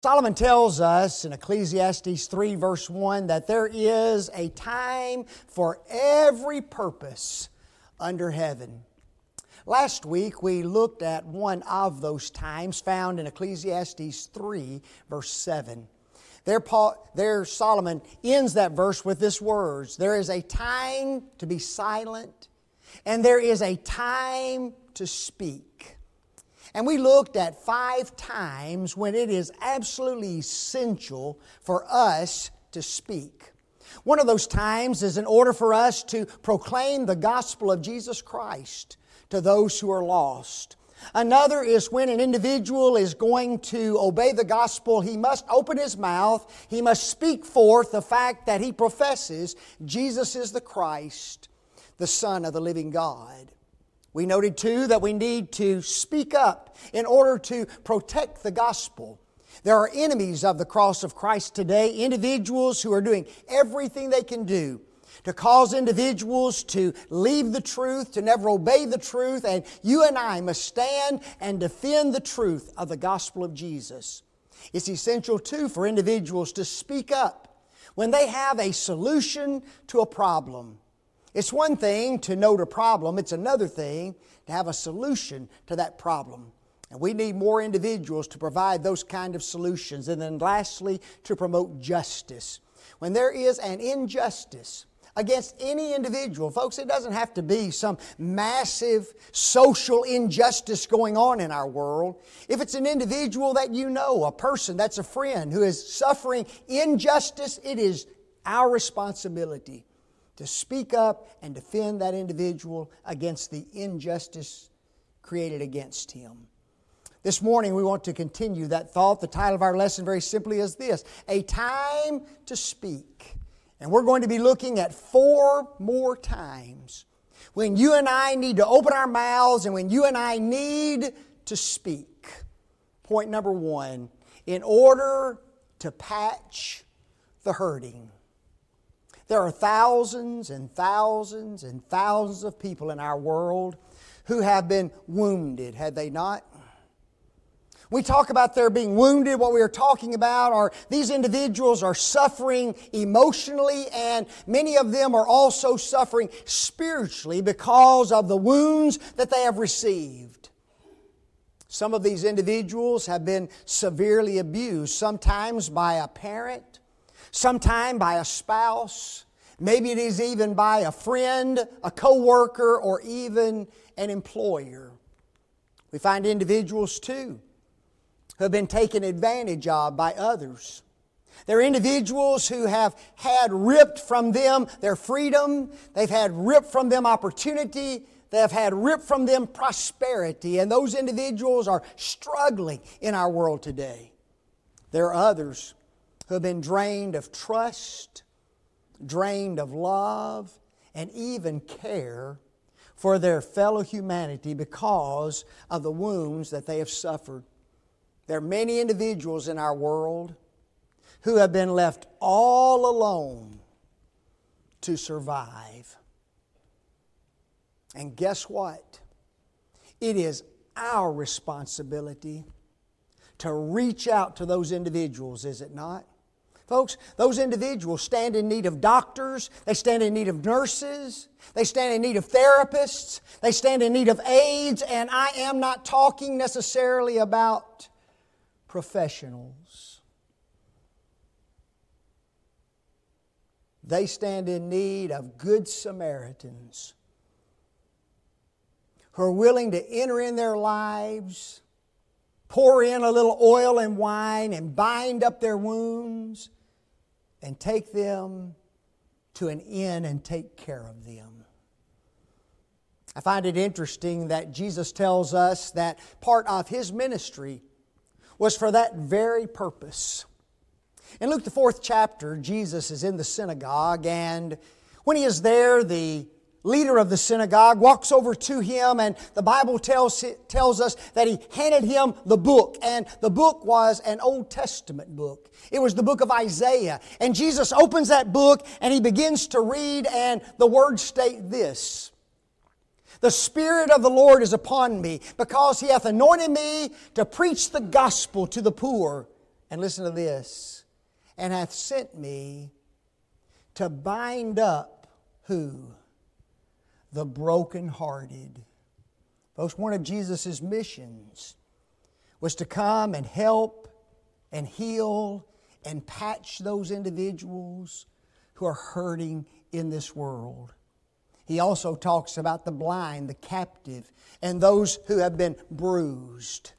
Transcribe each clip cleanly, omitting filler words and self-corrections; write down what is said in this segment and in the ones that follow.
Solomon tells us in Ecclesiastes 3 verse 1 that there is a time for every purpose under heaven. Last week we looked at one of those times found in Ecclesiastes 3 verse 7. There Solomon ends that verse with this words, "There is a time to be silent and there is a time to speak." And we looked at 5 times when it is absolutely essential for us to speak. One of those times is in order for us to proclaim the gospel of Jesus Christ to those who are lost. Another is when an individual is going to obey the gospel, he must open his mouth, he must speak forth the fact that he professes Jesus is the Christ, the Son of the living God. We noted too that we need to speak up in order to protect the gospel. There are enemies of the cross of Christ today, individuals who are doing everything they can do to cause individuals to leave the truth, to never obey the truth, and you and I must stand and defend the truth of the gospel of Jesus. It's essential too for individuals to speak up when they have a solution to a problem. It's one thing to note a problem, it's another thing to have a solution to that problem. And we need more individuals to provide those kind of solutions. And then lastly, to promote justice. When there is an injustice against any individual, folks, it doesn't have to be some massive social injustice going on in our world. If it's an individual that you know, a person that's a friend who is suffering injustice, it is our responsibility to speak up and defend that individual against the injustice created against him. This morning we want to continue that thought. The title of our lesson very simply is this, A Time to Speak. And we're going to be looking at 4 more times when you and I need to open our mouths and when you and I need to speak. Point number 1, in order to patch the hurting. There are thousands and thousands and thousands of people in our world who have been wounded, have they not? We talk about their being wounded. What we are talking about are these individuals are suffering emotionally, and many of them are also suffering spiritually because of the wounds that they have received. Some of these individuals have been severely abused, sometimes by a parent, sometimes by a spouse, maybe it is even by a friend, a co-worker, or even an employer. We find individuals too who have been taken advantage of by others. There are individuals who have had ripped from them their freedom, they've had ripped from them opportunity, they have had ripped from them prosperity, and those individuals are struggling in our world today. There are others who have been drained of trust, drained of love, and even care for their fellow humanity because of the wounds that they have suffered. There are many individuals in our world who have been left all alone to survive. And guess what? It is our responsibility to reach out to those individuals, is it not? Folks, those individuals stand in need of doctors, they stand in need of nurses, they stand in need of therapists, they stand in need of aides, and I am not talking necessarily about professionals. They stand in need of good Samaritans who are willing to enter in their lives, pour in a little oil and wine and bind up their wounds and take them to an inn and take care of them. I find it interesting that Jesus tells us that part of His ministry was for that very purpose. In Luke the 4th chapter, Jesus is in the synagogue, and when He is there, the leader of the synagogue walks over to Him, and the Bible tells us that He handed Him the book, and the book was an Old Testament book. It was the book of Isaiah, and Jesus opens that book and He begins to read, and the words state this: "The Spirit of the Lord is upon me, because He hath anointed me to preach the gospel to the poor, And listen to this. And hath sent me to bind up who? The brokenhearted. Folks, one of Jesus' missions was to come and help and heal and patch those individuals who are hurting in this world. He also talks about the blind, the captive, and those who have been bruised.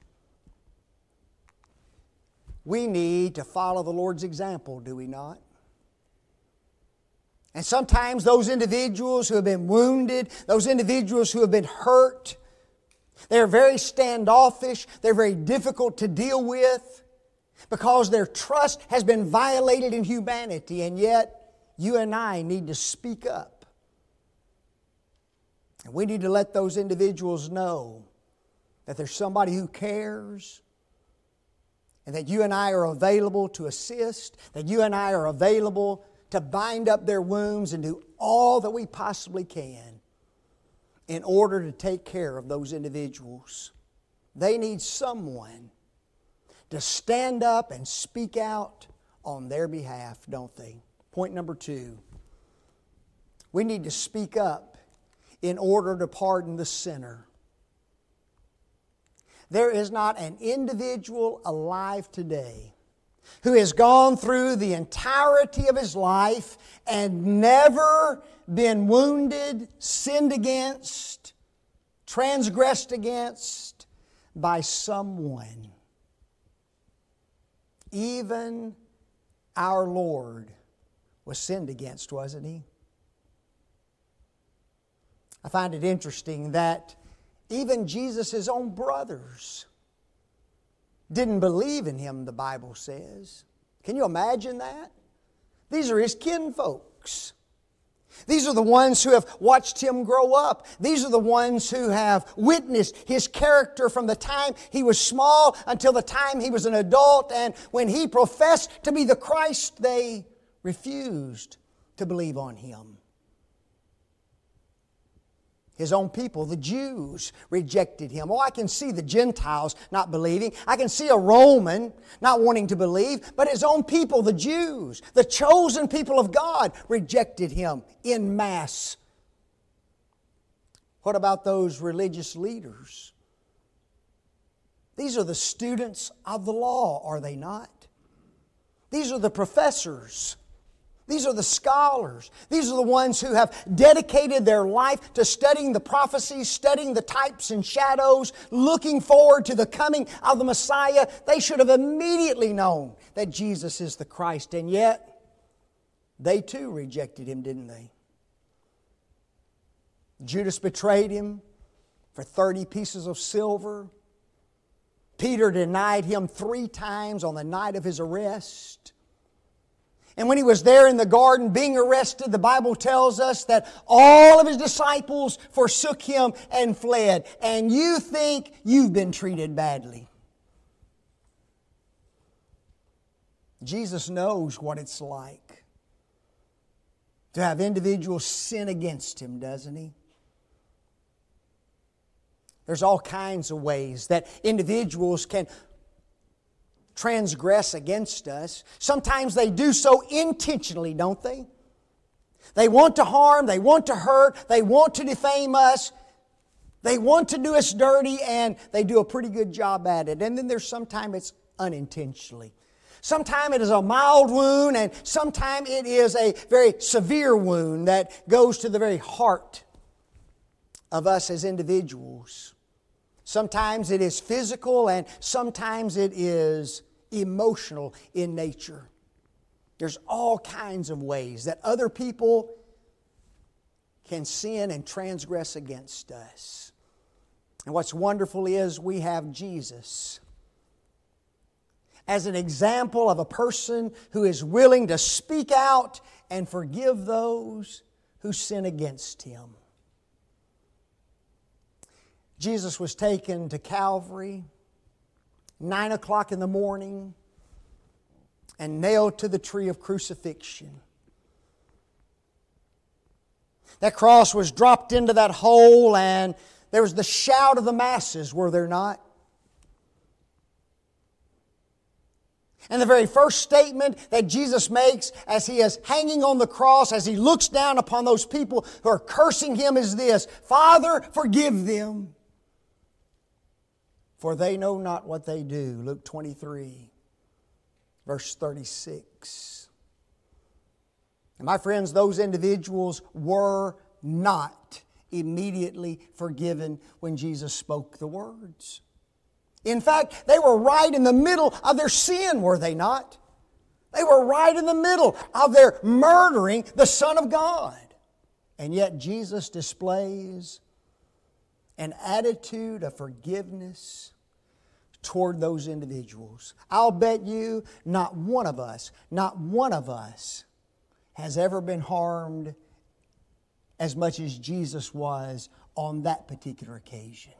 We need to follow the Lord's example, do we not? And sometimes those individuals who have been wounded, those individuals who have been hurt, they're very standoffish, they're very difficult to deal with because their trust has been violated in humanity, and yet you and I need to speak up. And we need to let those individuals know that there's somebody who cares, and that you and I are available to assist, that you and I are available to bind up their wounds and do all that we possibly can in order to take care of those individuals. They need someone to stand up and speak out on their behalf, don't they? Point number 2. We need to speak up in order to pardon the sinner. There is not an individual alive today who has gone through the entirety of his life and never been wounded, sinned against, transgressed against by someone. Even our Lord was sinned against, wasn't He? I find it interesting that even Jesus' own brothers didn't believe in Him, the Bible says. Can you imagine that? These are His kinfolks. These are the ones who have watched Him grow up. These are the ones who have witnessed His character from the time He was small until the time He was an adult. And when He professed to be the Christ, they refused to believe on Him. His own people, the Jews, rejected Him. Oh, I can see the Gentiles not believing. I can see a Roman not wanting to believe. But His own people, the Jews, the chosen people of God, rejected Him en masse. What about those religious leaders? These are the students of the law, are they not? These are the professors. These are the scholars. These are the ones who have dedicated their life to studying the prophecies, studying the types and shadows, looking forward to the coming of the Messiah. They should have immediately known that Jesus is the Christ, and yet they too rejected Him, didn't they? Judas betrayed Him for 30 pieces of silver. Peter denied Him 3 times on the night of his arrest. And when He was there in the garden being arrested, the Bible tells us that all of His disciples forsook Him and fled. And you think you've been treated badly. Jesus knows what it's like to have individuals sin against Him, doesn't He? There's all kinds of ways that individuals can transgress against us. Sometimes they do so intentionally, don't they? They want to harm, they want to hurt, they want to defame us, they want to do us dirty, and they do a pretty good job at it. And then there's sometimes it's unintentionally. Sometimes it is a mild wound, and sometimes it is a very severe wound that goes to the very heart of us as individuals. Sometimes it is physical, and sometimes it is emotional in nature. There's all kinds of ways that other people can sin and transgress against us. And what's wonderful is we have Jesus as an example of a person who is willing to speak out and forgive those who sin against Him. Jesus was taken to Calvary, 9 o'clock in the morning, and nailed to the tree of crucifixion. That cross was dropped into that hole, and there was the shout of the masses, were there not? And the very first statement that Jesus makes as He is hanging on the cross, as He looks down upon those people who are cursing Him, is this: Father, forgive them, for they know not what they do. Luke 23, verse 36. And my friends, those individuals were not immediately forgiven when Jesus spoke the words. In fact, they were right in the middle of their sin, were they not? They were right in the middle of their murdering the Son of God. And yet Jesus displays an attitude of forgiveness toward those individuals. I'll bet you not one of us has ever been harmed as much as Jesus was on that particular occasion.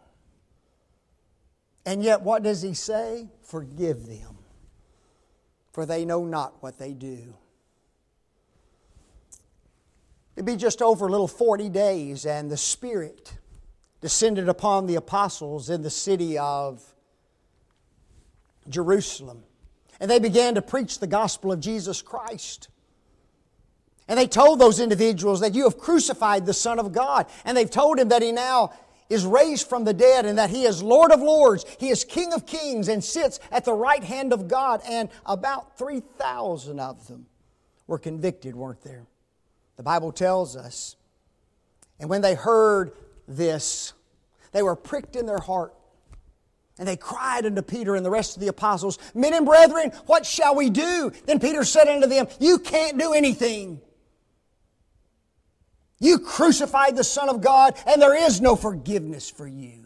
And yet what does He say? Forgive them, for they know not what they do. It'd be just over a little 40 days, and the Spirit descended upon the apostles in the city of Jerusalem. And they began to preach the gospel of Jesus Christ. And they told those individuals that you have crucified the Son of God. And they've told Him that He now is raised from the dead and that He is Lord of Lords. He is King of Kings and sits at the right hand of God. And about 3,000 of them were convicted, weren't there? The Bible tells us. And when they heard this, they were pricked in their heart. And they cried unto Peter and the rest of the apostles, Men and brethren, what shall we do? Then Peter said unto them, You can't do anything. You crucified the Son of God, and there is no forgiveness for you.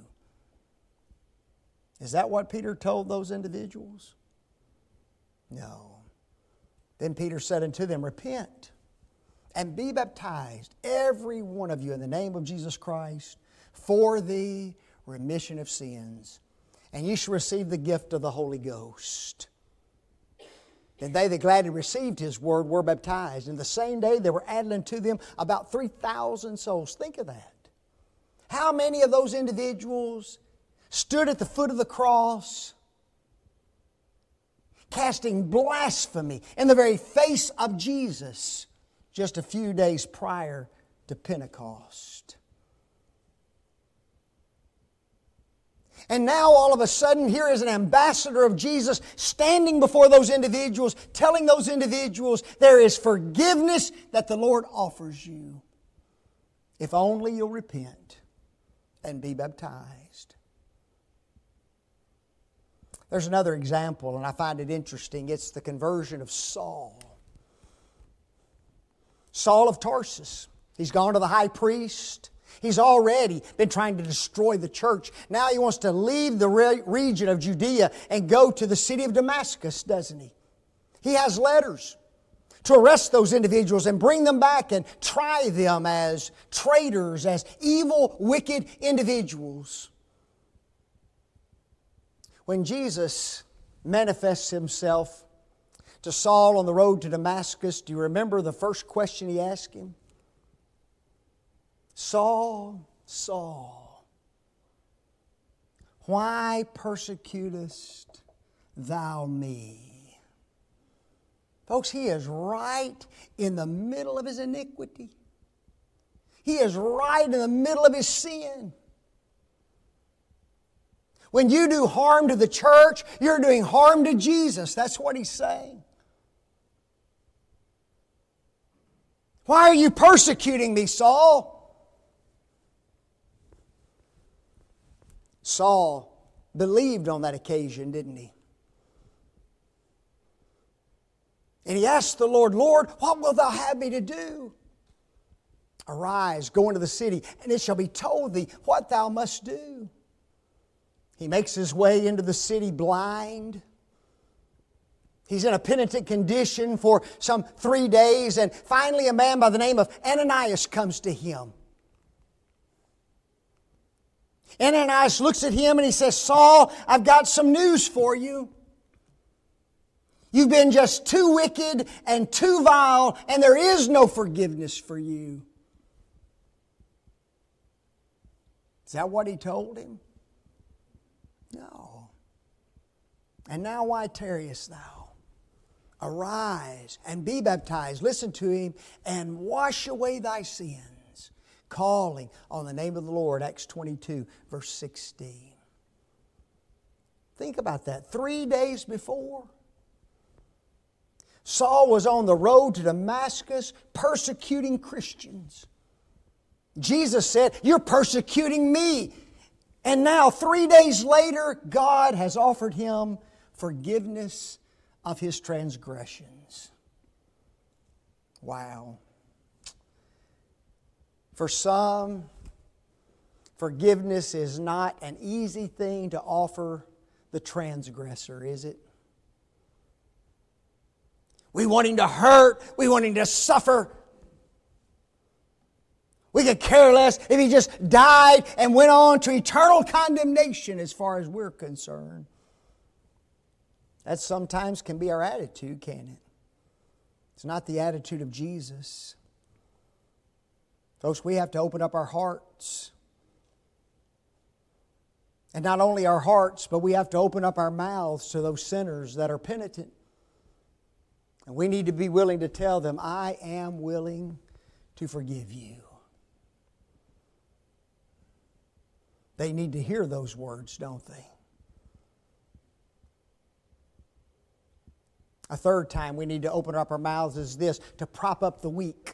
Is that what Peter told those individuals? No. Then Peter said unto them, Repent and be baptized, every one of you, in the name of Jesus Christ, for the remission of sins. And ye shall receive the gift of the Holy Ghost. Then they that gladly received His word were baptized. And the same day there were added unto them about 3,000 souls. Think of that. How many of those individuals stood at the foot of the cross, casting blasphemy in the very face of Jesus just a few days prior to Pentecost? And now all of a sudden here is an ambassador of Jesus standing before those individuals, telling those individuals there is forgiveness that the Lord offers you if only you'll repent and be baptized. There's another example, and I find it interesting. It's the conversion of Saul. Saul of Tarsus. He's gone to the high priest. He's already been trying to destroy the church. Now he wants to leave the region of Judea and go to the city of Damascus, doesn't he? He has letters to arrest those individuals and bring them back and try them as traitors, as evil, wicked individuals. When Jesus manifests Himself to Saul on the road to Damascus, do you remember the first question He asked him? Saul, Saul, why persecutest thou me? Folks, he is right in the middle of his iniquity. He is right in the middle of his sin. When you do harm to the church, you're doing harm to Jesus. That's what he's saying. Why are you persecuting me, Saul? Saul believed on that occasion, didn't he? And he asked the Lord, Lord, what wilt thou have me to do? Arise, go into the city, and it shall be told thee what thou must do. He makes his way into the city blind. He's in a penitent condition for some 3 days, and finally a man by the name of Ananias comes to him. Ananias looks at him and he says, Saul, I've got some news for you. You've been just too wicked and too vile, and there is no forgiveness for you. Is that what he told him? No. And now why tarriest thou? Arise and be baptized, listen to Him, and wash away thy sins, calling on the name of the Lord, Acts 22, verse 16. Think about that. 3 days before, Saul was on the road to Damascus persecuting Christians. Jesus said, "You're persecuting me." And now, 3 days later, God has offered him forgiveness of his transgressions. Wow. For some, forgiveness is not an easy thing to offer the transgressor, is it? We want him to hurt. We want him to suffer. We could care less if he just died and went on to eternal condemnation as far as we're concerned. That sometimes can be our attitude, can't it? It's not the attitude of Jesus. Folks, we have to open up our hearts. And not only our hearts, but we have to open up our mouths to those sinners that are penitent. And we need to be willing to tell them, "I am willing to forgive you." They need to hear those words, don't they? A third time we need to open up our mouths is this: to prop up the weak.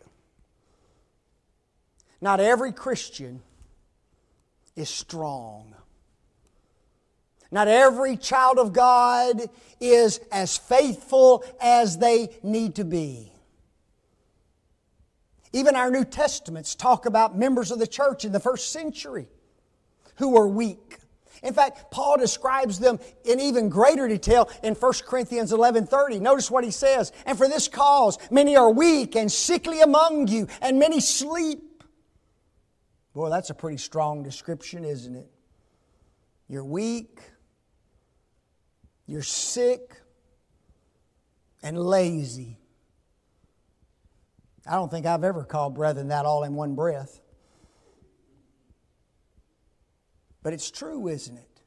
Not every Christian is strong. Not every child of God is as faithful as they need to be. Even our New Testaments talk about members of the church in the first century who were weak. In fact, Paul describes them in even greater detail in 1 Corinthians 11:30. Notice what he says. "And for this cause, many are weak and sickly among you, and many sleep." Boy, that's a pretty strong description, isn't it? You're weak, you're sick, and lazy. I don't think I've ever called brethren that all in one breath. But it's true, isn't it?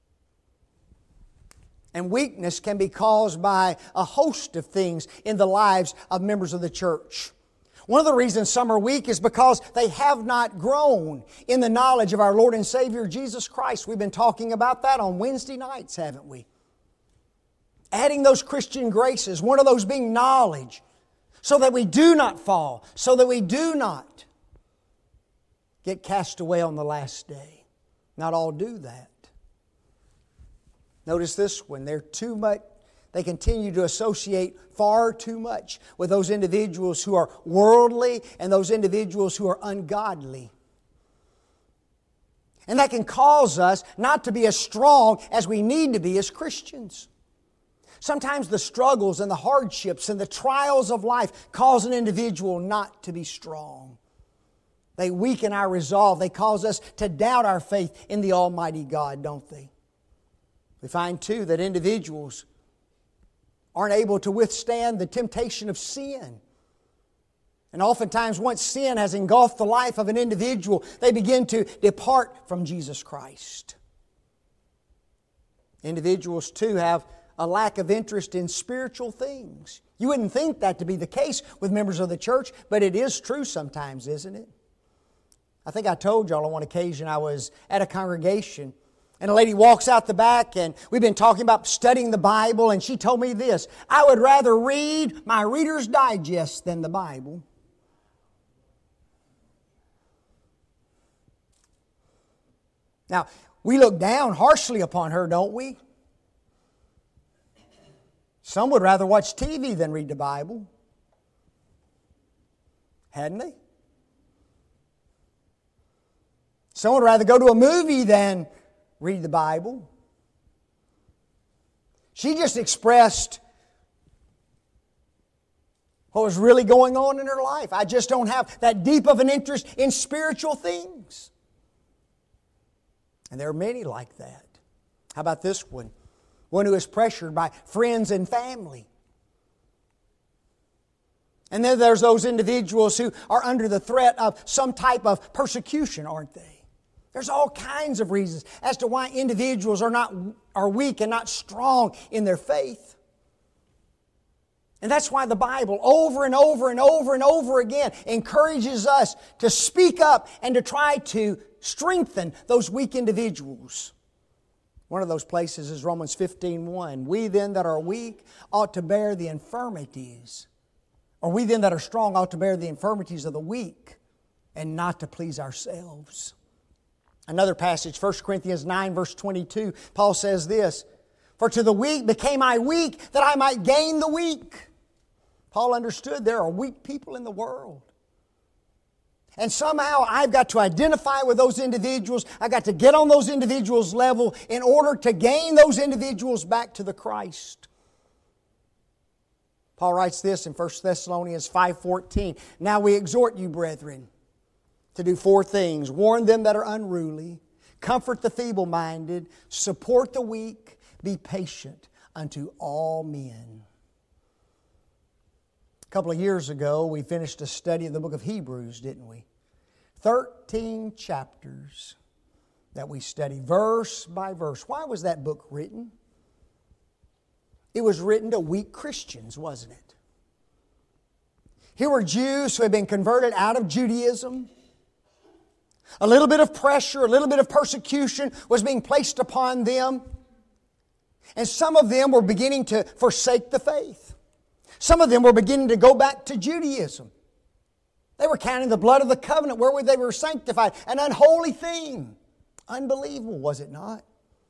And weakness can be caused by a host of things in the lives of members of the church. One of the reasons some are weak is because they have not grown in the knowledge of our Lord and Savior Jesus Christ. We've been talking about that on Wednesday nights, haven't we? Adding those Christian graces, one of those being knowledge, so that we do not fall, so that we do not get cast away on the last day. Not all do that. Notice this one. They continue to associate far too much with those individuals who are worldly and those individuals who are ungodly. And that can cause us not to be as strong as we need to be as Christians. Sometimes the struggles and the hardships and the trials of life cause an individual not to be strong. They weaken our resolve. They cause us to doubt our faith in the Almighty God, don't they? We find, too, that individuals aren't able to withstand the temptation of sin. And oftentimes, once sin has engulfed the life of an individual, they begin to depart from Jesus Christ. Individuals, too, have a lack of interest in spiritual things. You wouldn't think that to be the case with members of the church, but it is true sometimes, isn't it? I think I told y'all on one occasion I was at a congregation and a lady walks out the back and we've been talking about studying the Bible, and she told me this: "I would rather read my Reader's Digest than the Bible." Now, we look down harshly upon her, don't we? Some would rather watch TV than read the Bible. Hadn't they? Some would rather go to a movie than read the Bible. She just expressed what was really going on in her life. I just don't have that deep of an interest in spiritual things. And there are many like that. How about this one? One who is pressured by friends and family. And then there's those individuals who are under the threat of some type of persecution, aren't they? There's all kinds of reasons as to why individuals are weak and not strong in their faith. And that's why the Bible over and over and over and over again encourages us to speak up and to try to strengthen those weak individuals. One of those places is Romans 15:1. We then that are weak ought to bear the infirmities. Or we then that are strong ought to bear the infirmities of the weak and not to please ourselves. Another passage, 1 Corinthians 9 verse 22, Paul says this, For to the weak became I weak, that I might gain the weak. Paul understood there are weak people in the world. And somehow I've got to identify with those individuals. I've got to get on those individuals' level in order to gain those individuals back to the Christ. Paul writes this in 1 Thessalonians 5:14. Now we exhort you, brethren, to do 4 things. Warn them that are unruly, comfort the feeble-minded, support the weak, be patient unto all men. A couple of years ago, we finished a study of the book of Hebrews, didn't we? 13 chapters that we studied, verse by verse. Why was that book written? It was written to weak Christians, wasn't it? Here were Jews who had been converted out of Judaism. A little bit of pressure, a little bit of persecution was being placed upon them. And some of them were beginning to forsake the faith. Some of them were beginning to go back to Judaism. They were counting the blood of the covenant wherewith they were sanctified, an unholy thing. Unbelievable, was it not?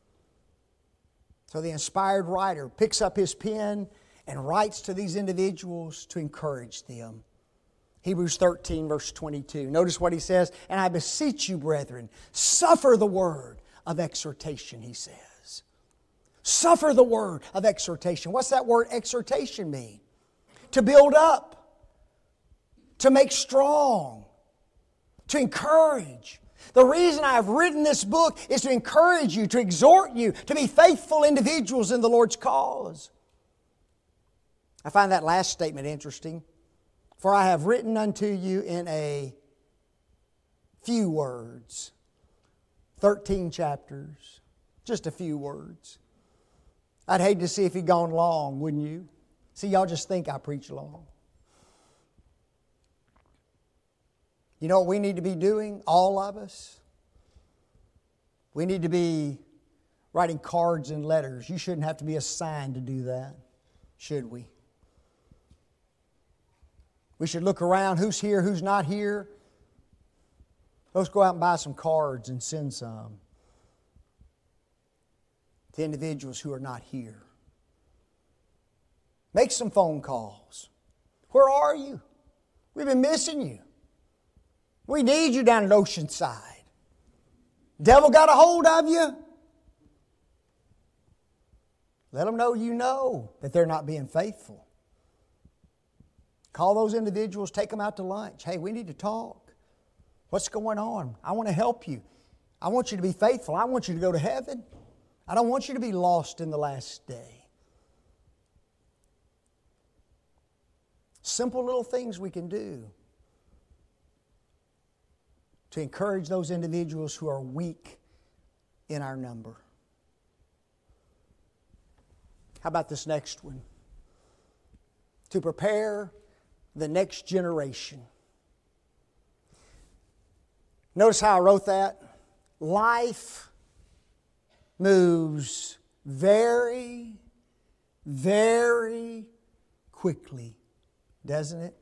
So the inspired writer picks up his pen and writes to these individuals to encourage them. Hebrews 13, verse 22. Notice what he says, And I beseech you, brethren, suffer the word of exhortation, he says. Suffer the word of exhortation. What's that word exhortation mean? To build up, to make strong, to encourage. The reason I've written this book is to encourage you, to exhort you, to be faithful individuals in the Lord's cause. I find that last statement interesting. For I have written unto you in a few words. 13 chapters. Just a few words. I'd hate to see if he'd gone long, wouldn't you? See, y'all just think I preach long. You know what we need to be doing, all of us? We need to be writing cards and letters. You shouldn't have to be assigned to do that, should we? We should look around, who's here, who's not here. Let's go out and buy some cards and send some to individuals who are not here. Make some phone calls. Where are you? We've been missing you. We need you down at Oceanside. Devil got a hold of you. Let them know you know that they're not being faithful. Call those individuals, take them out to lunch. Hey, we need to talk. What's going on? I want to help you. I want you to be faithful. I want you to go to heaven. I don't want you to be lost in the last day. Simple little things we can do to encourage those individuals who are weak in our number. How about this next one? To prepare the next generation. Notice how I wrote that? Life moves very, very quickly, doesn't it?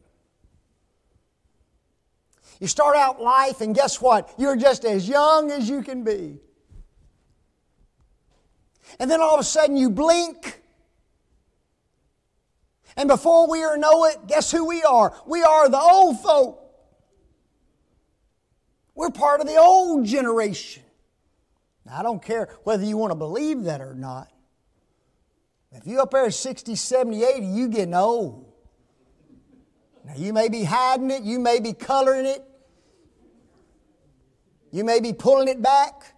You start out life and guess what? You're just as young as you can be. And then all of a sudden you blink. And before we know it, guess who we are? We are the old folk. We're part of the old generation. Now, I don't care whether you want to believe that or not. If you're up there at 60, 70, 80, you getting old. Now, you may be hiding it. You may be coloring it. You may be pulling it back.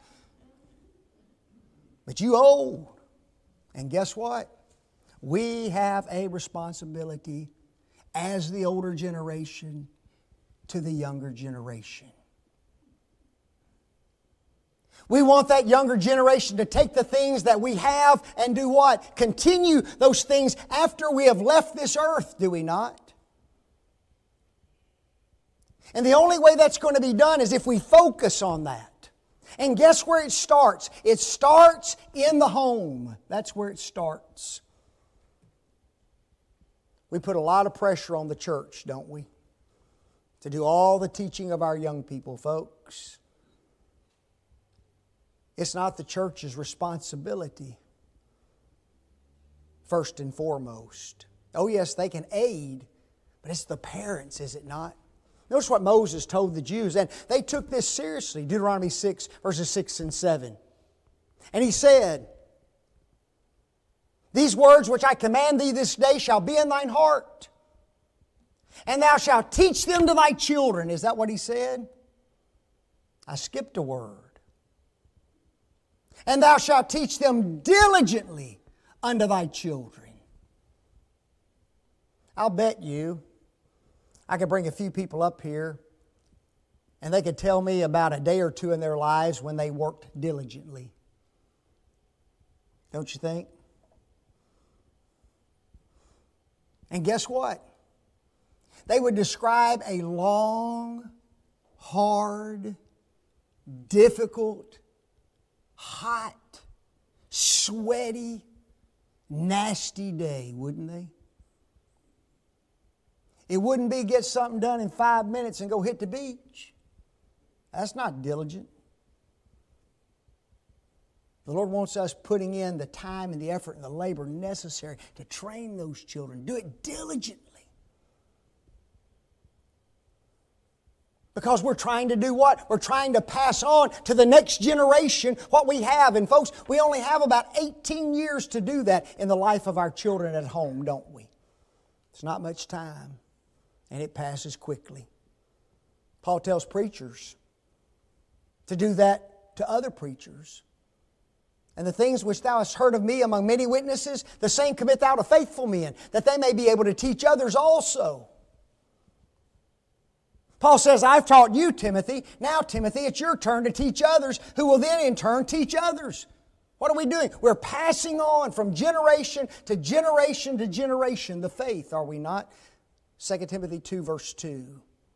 But you old. And guess what? We have a responsibility as the older generation to the younger generation. We want that younger generation to take the things that we have and do what? Continue those things after we have left this earth, do we not? And the only way that's going to be done is if we focus on that. And guess where it starts? It starts in the home. That's where it starts. We put a lot of pressure on the church, don't we? To do all the teaching of our young people, folks. It's not the church's responsibility, first and foremost. Oh yes, they can aid, but it's the parents, is it not? Notice what Moses told the Jews, and they took this seriously. Deuteronomy 6, verses 6 and 7. And he said, "These words which I command thee this day shall be in thine heart, and thou shalt teach them to thy children." Is that what he said? I skipped a word. "And thou shalt teach them diligently unto thy children." I'll bet you I could bring a few people up here and they could tell me about a day or two in their lives when they worked diligently. Don't you think? And guess what? They would describe a long, hard, difficult, hot, sweaty, nasty day, wouldn't they? It wouldn't be get something done in 5 minutes and go hit the beach. That's not diligent. The Lord wants us putting in the time and the effort and the labor necessary to train those children. Do it diligently. Because we're trying to do what? We're trying to pass on to the next generation what we have. And folks, we only have about 18 years to do that in the life of our children at home, don't we? It's not much time. And it passes quickly. Paul tells preachers to do that to other preachers. "And the things which thou hast heard of me among many witnesses, the same commit thou to faithful men, that they may be able to teach others also." Paul says, "I've taught you, Timothy. Now, Timothy, it's your turn to teach others, who will then in turn teach others." What are we doing? We're passing on from generation to generation to generation the faith, are we not? 2 Timothy 2, verse 2.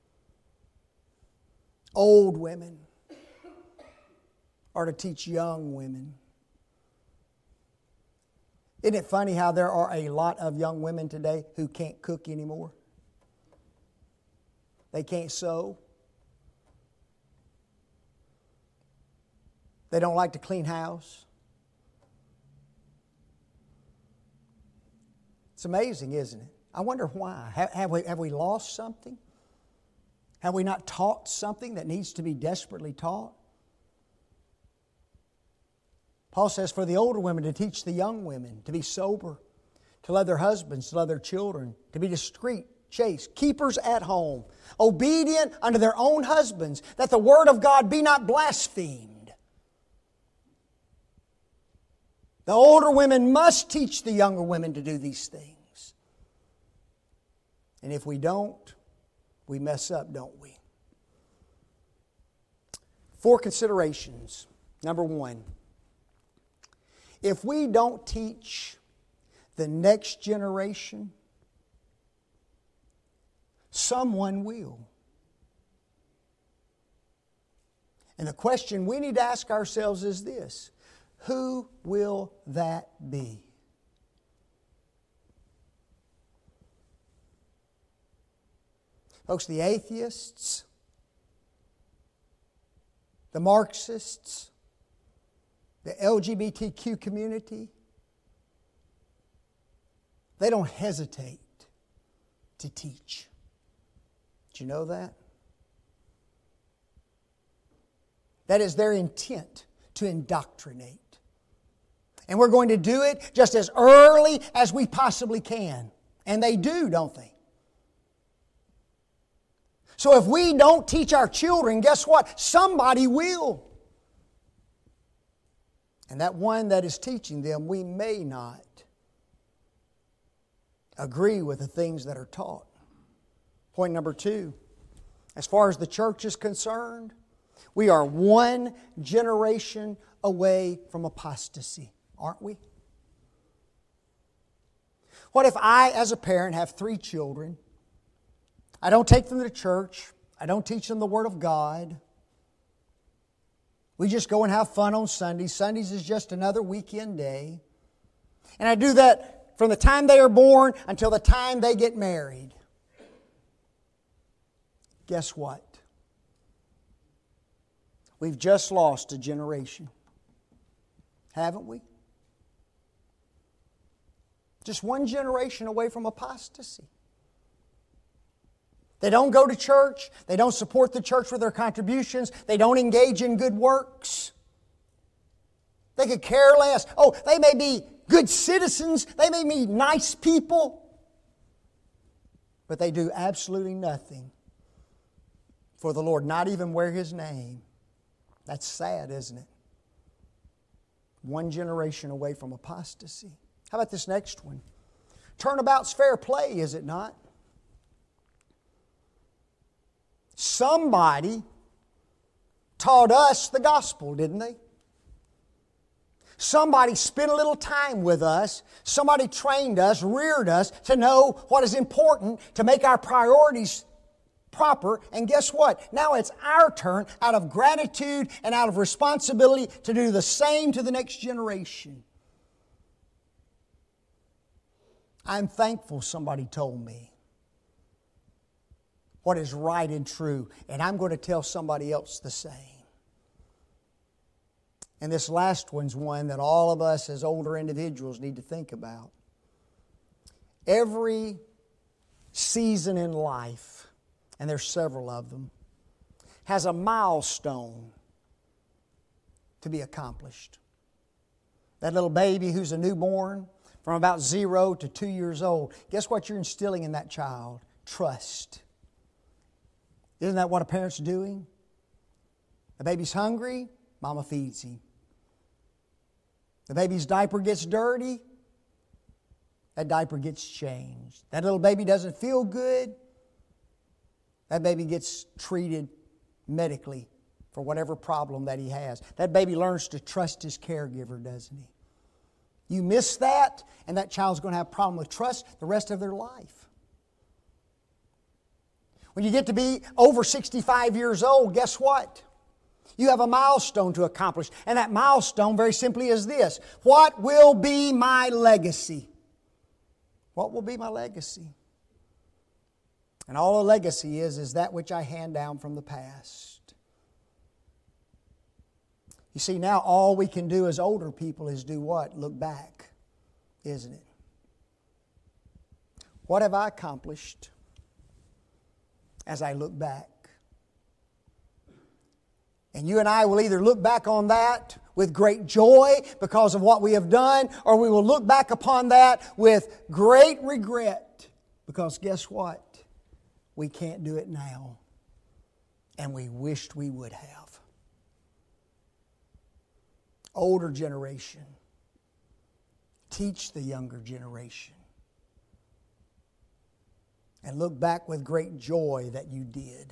Old women are to teach young women. Isn't it funny how there are a lot of young women today who can't cook anymore? They can't sew. They don't like to clean house. It's amazing, isn't it? I wonder why. Have we lost something? Have we not taught something that needs to be desperately taught? Paul says for the older women to teach the young women to be sober, to love their husbands, to love their children, to be discreet, chaste, keepers at home, obedient unto their own husbands, that the word of God be not blasphemed. The older women must teach the younger women to do these things. And if we don't, we mess up, don't we? 4 considerations. Number 1, if we don't teach the next generation, someone will. And the question we need to ask ourselves is this: who will that be? Folks, the atheists, the Marxists, the LGBTQ community, they don't hesitate to teach. Did you know that? That is their intent, to indoctrinate. And we're going to do it just as early as we possibly can. And they do, don't they? So if we don't teach our children, guess what? Somebody will. And that one that is teaching them, we may not agree with the things that are taught. Point number 2, as far as the church is concerned, We are one generation away from apostasy, aren't we? What if I, as a parent, have 3 children? I don't take them to church. I don't teach them the Word of God. We just go and have fun on Sundays. Sundays is just another weekend day. And I do that from the time they are born until the time they get married. Guess what? We've just lost a generation. Haven't we? Just one generation away from apostasy. They don't go to church. They don't support the church with their contributions. They don't engage in good works. They could care less. Oh, they may be good citizens. They may be nice people. But they do absolutely nothing for the Lord. Not even wear His name. That's sad, isn't it? One generation away from apostasy. How about this next one? Turnabout's fair play, is it not? Somebody taught us the gospel, didn't they? Somebody spent a little time with us. Somebody trained us, reared us to know what is important, to make our priorities proper. And guess what? Now it's our turn, out of gratitude and out of responsibility, to do the same to the next generation. I'm thankful somebody told me what is right and true, and I'm going to tell somebody else the same. And this last one's one that all of us as older individuals need to think about. Every season in life, and there's several of them, has a milestone to be accomplished. That little baby who's a newborn, from about 0 to 2 years old, guess what you're instilling in that child? Trust. Isn't that what a parent's doing? The baby's hungry, Mama feeds him. The baby's diaper gets dirty, that diaper gets changed. That little baby doesn't feel good, that baby gets treated medically for whatever problem that he has. That baby learns to trust his caregiver, doesn't he? You miss that, and that child's going to have a problem with trust the rest of their life. When you get to be over 65 years old, guess what? You have a milestone to accomplish. And that milestone, very simply, is this. What will be my legacy? What will be my legacy? And all a legacy is that which I hand down from the past. You see, now all we can do as older people is do what? Look back, isn't it? What have I accomplished as I look back? And you and I will either look back on that with great joy because of what we have done, or we will look back upon that with great regret because guess what? We can't do it now. And we wished we would have. Older generation, teach the younger generation. And look back with great joy that you did.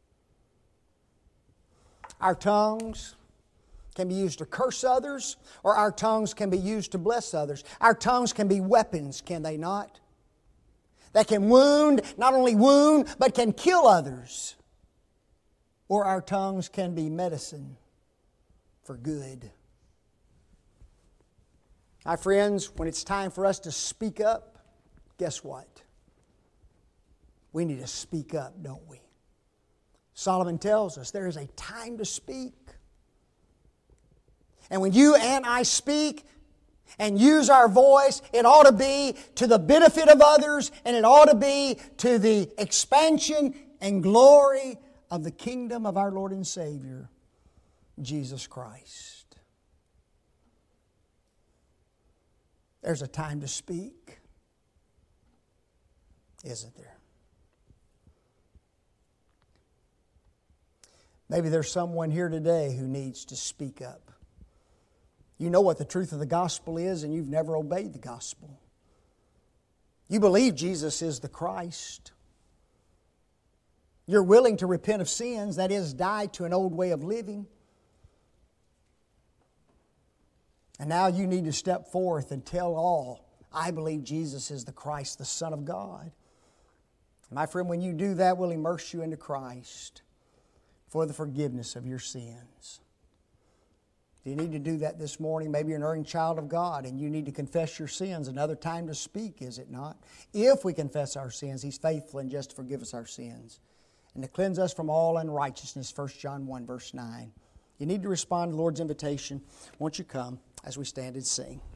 Our tongues can be used to curse others, or our tongues can be used to bless others. Our tongues can be weapons, can they not? That can wound, not only wound, but can kill others. Or our tongues can be medicine for good. My friends, when it's time for us to speak up, guess what? We need to speak up, don't we? Solomon tells us there is a time to speak. And when you and I speak and use our voice, it ought to be to the benefit of others, and it ought to be to the expansion and glory of the kingdom of our Lord and Savior, Jesus Christ. There's a time to speak, isn't there? Maybe there's someone here today who needs to speak up. You know what the truth of the gospel is, and you've never obeyed the gospel. You believe Jesus is the Christ. You're willing to repent of sins, that is, die to an old way of living. And now you need to step forth and tell all, I believe Jesus is the Christ, the Son of God. My friend, when you do that, we'll immerse you into Christ for the forgiveness of your sins. Do you need to do that this morning? Maybe you're an erring child of God and you need to confess your sins. Another time to speak, is it not? If we confess our sins, He's faithful and just to forgive us our sins and to cleanse us from all unrighteousness, 1 John 1, verse 9. You need to respond to the Lord's invitation. Won't you come as we stand and sing?